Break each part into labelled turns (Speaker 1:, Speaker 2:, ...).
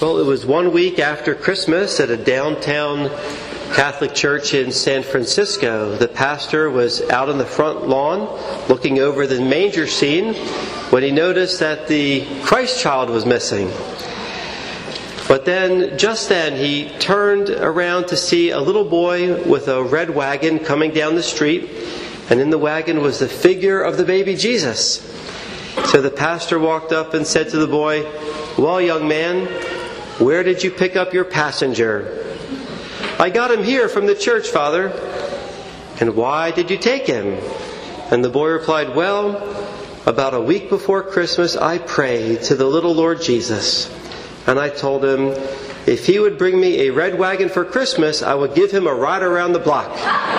Speaker 1: Well, it was 1 week after Christmas at a downtown Catholic church in San Francisco. The pastor was out on the front lawn looking over the manger scene when he noticed that the Christ child was missing. But then, just then, he turned around to see a little boy with a red wagon coming down the street, and in the wagon was the figure of the baby Jesus. So the pastor walked up and said to the boy, "Well, young man, where did you pick up your passenger?" "I got him here from the church, Father." "And why did you take him?" And the boy replied, "Well, about a week before Christmas, I prayed to the little Lord Jesus. And I told him, if he would bring me a red wagon for Christmas, I would give him a ride around the block."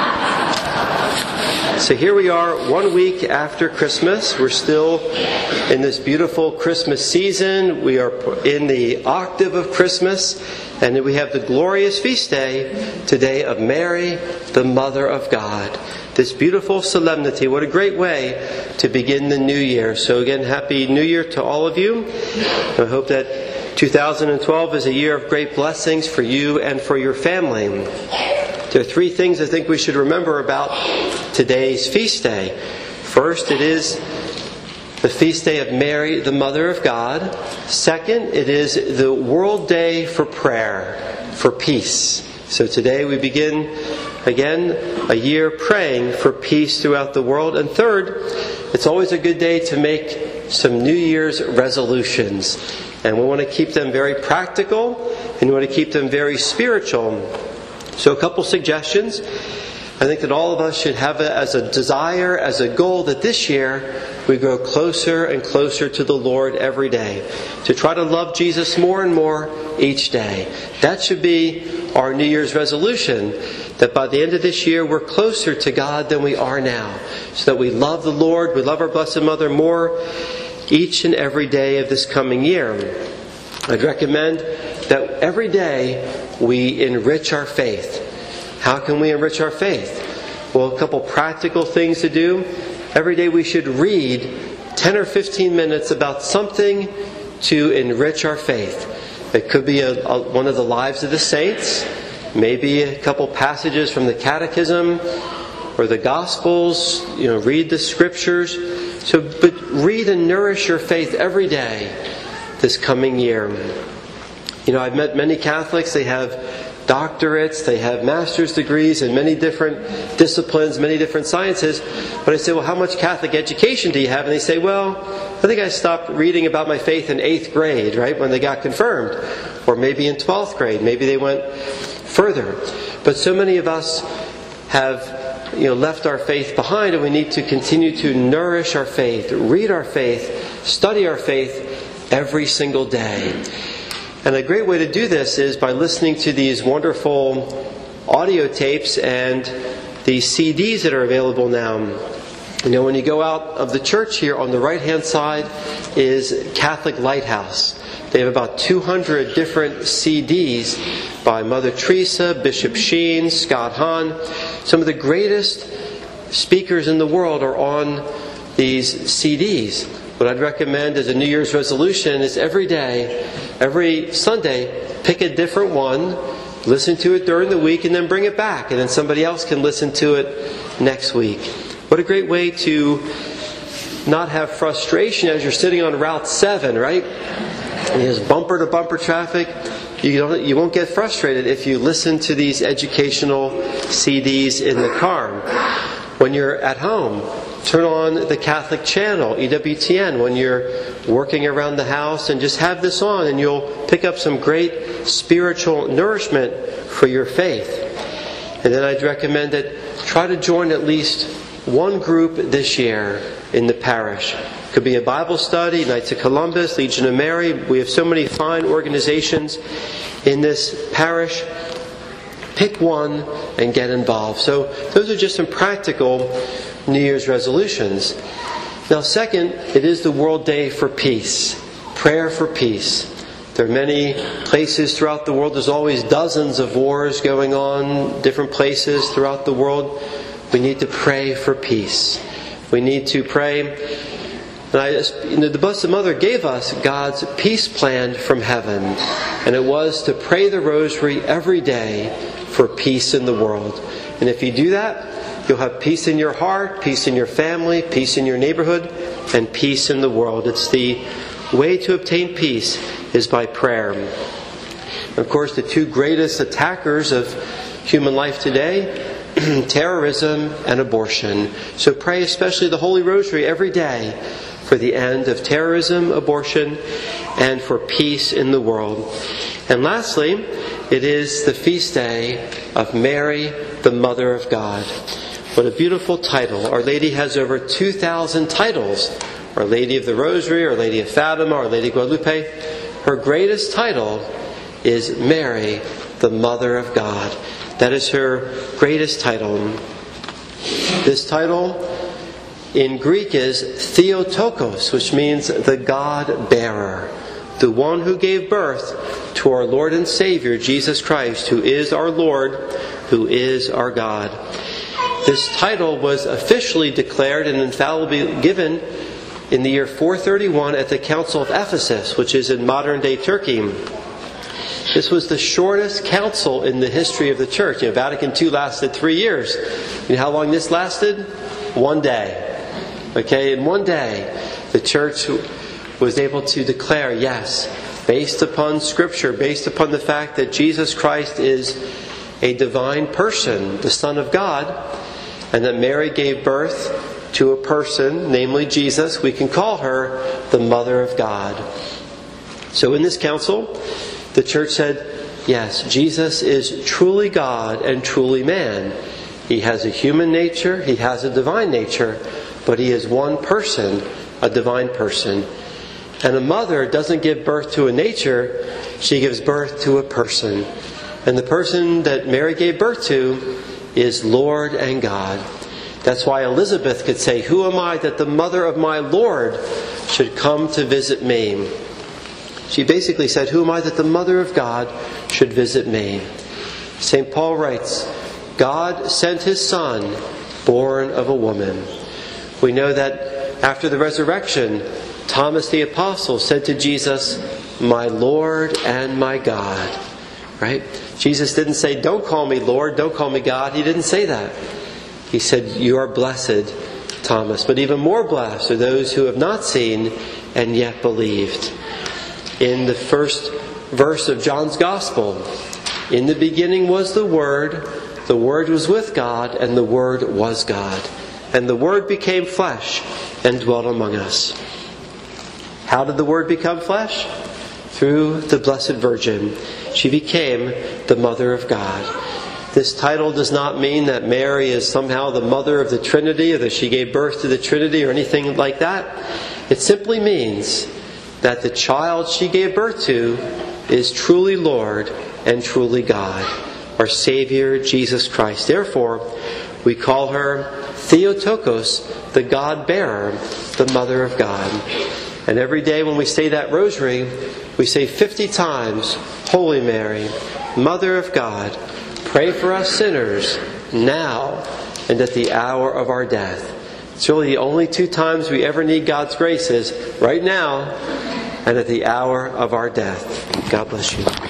Speaker 1: So here we are, 1 week after Christmas. We're still in this beautiful Christmas season. We are in the octave of Christmas. And we have the glorious feast day today of Mary, the Mother of God. This beautiful solemnity. What a great way to begin the new year. So again, Happy New Year to all of you. I hope that 2012 is a year of great blessings for you and for your family. There are three things I think we should remember about today's feast day. First, it is the feast day of Mary, the Mother of God. Second, it is the World Day for Prayer, for peace. So today we begin again a year praying for peace throughout the world. And third, it's always a good day to make some New Year's resolutions. And we want to keep them very practical and we want to keep them very spiritual. So a couple suggestions. I think that all of us should have it as a desire, as a goal, that this year we grow closer and closer to the Lord every day. To try to love Jesus more and more each day. That should be our New Year's resolution. That by the end of this year we're closer to God than we are now. So that we love the Lord, we love our Blessed Mother more each and every day of this coming year. I'd recommend that every day we enrich our faith. How can we enrich our faith? Well, a couple practical things to do. Every day we should read 10 or 15 minutes about something to enrich our faith. It could be one of the lives of the saints, maybe a couple passages from the Catechism or the Gospels, read the Scriptures. But read and nourish your faith every day this coming year. I've met many Catholics. They have doctorates, they have master's degrees in many different disciplines, many different sciences. But I say, well, how much Catholic education do you have? And they say, well, I think I stopped reading about my faith in 8th grade, right, when they got confirmed. Or maybe in 12th grade. Maybe they went further. But so many of us have left our faith behind, and we need to continue to nourish our faith, read our faith, study our faith every single day. And a great way to do this is by listening to these wonderful audio tapes and the CDs that are available now. When you go out of the church here, on the right-hand side is Catholic Lighthouse. They have about 200 different CDs by Mother Teresa, Bishop Sheen, Scott Hahn. Some of the greatest speakers in the world are on these CDs. What I'd recommend as a New Year's resolution is every day, every Sunday, pick a different one, listen to it during the week, and then bring it back. And then somebody else can listen to it next week. What a great way to not have frustration as you're sitting on Route 7, right? And there's bumper to bumper traffic. You won't get frustrated if you listen to these educational CDs in the car. When you're at home, turn on the Catholic channel, EWTN, when you're working around the house, and just have this on and you'll pick up some great spiritual nourishment for your faith. And then I'd recommend that try to join at least one group this year in the parish. It could be a Bible study, Knights of Columbus, Legion of Mary. We have so many fine organizations in this parish. Pick one and get involved. So those are just some practical New Year's resolutions. Now, second, it is the World Day for Peace. Prayer for peace. There are many places throughout the world. There's always dozens of wars going on, different places throughout the world. We need to pray for peace. We need to pray And the Blessed Mother gave us God's peace plan from heaven. And it was to pray the rosary every day for peace in the world. And if you do that, you'll have peace in your heart, peace in your family, peace in your neighborhood, and peace in the world. It's the way to obtain peace is by prayer. Of course, the two greatest attackers of human life today, terrorism and abortion. So pray especially the Holy Rosary every day for the end of terrorism, abortion, and for peace in the world. And lastly, it is the feast day of Mary, the Mother of God. What a beautiful title. Our Lady has over 2,000 titles. Our Lady of the Rosary, Our Lady of Fatima, Our Lady of Guadalupe. Her greatest title is Mary, the Mother of God. That is her greatest title. This title in Greek is Theotokos, which means the God-bearer, the one who gave birth to our Lord and Savior, Jesus Christ, who is our Lord, who is our God. This title was officially declared and infallibly given in the year 431 at the Council of Ephesus, which is in modern-day Turkey. This was the shortest council in the history of the Church. Vatican II lasted 3 years. You know how long this lasted? 1 day. Okay, in 1 day, the Church was able to declare, yes, based upon Scripture, based upon the fact that Jesus Christ is a divine person, the Son of God, and that Mary gave birth to a person, namely Jesus, we can call her the Mother of God. So in this council, the Church said, yes, Jesus is truly God and truly man. He has a human nature, He has a divine nature, but He is one person, a divine person. And a mother doesn't give birth to a nature, she gives birth to a person. And the person that Mary gave birth to is Lord and God. That's why Elizabeth could say, "Who am I that the mother of my Lord should come to visit me?" She basically said, "Who am I that the Mother of God should visit me?" St. Paul writes, God sent His Son, born of a woman. We know that after the resurrection, Thomas the Apostle said to Jesus, "My Lord and my God." Right? Jesus didn't say, "Don't call me Lord, don't call me God." He didn't say that. He said, "You are blessed, Thomas." But even more blessed are those who have not seen and yet believed. In the first verse of John's Gospel, in the beginning was the Word was with God, and the Word was God. And the Word became flesh and dwelt among us. How did the Word become flesh? Through the Blessed Virgin. She became the Mother of God. This title does not mean that Mary is somehow the mother of the Trinity, or that she gave birth to the Trinity, or anything like that. It simply means that the child she gave birth to is truly Lord and truly God, our Savior, Jesus Christ. Therefore, we call her Theotokos, the God-bearer, the Mother of God. And every day when we say that rosary, we say 50 times, "Holy Mary, Mother of God, pray for us sinners, now and at the hour of our death." It's really the only 2 times we ever need God's grace is right now and at the hour of our death. God bless you.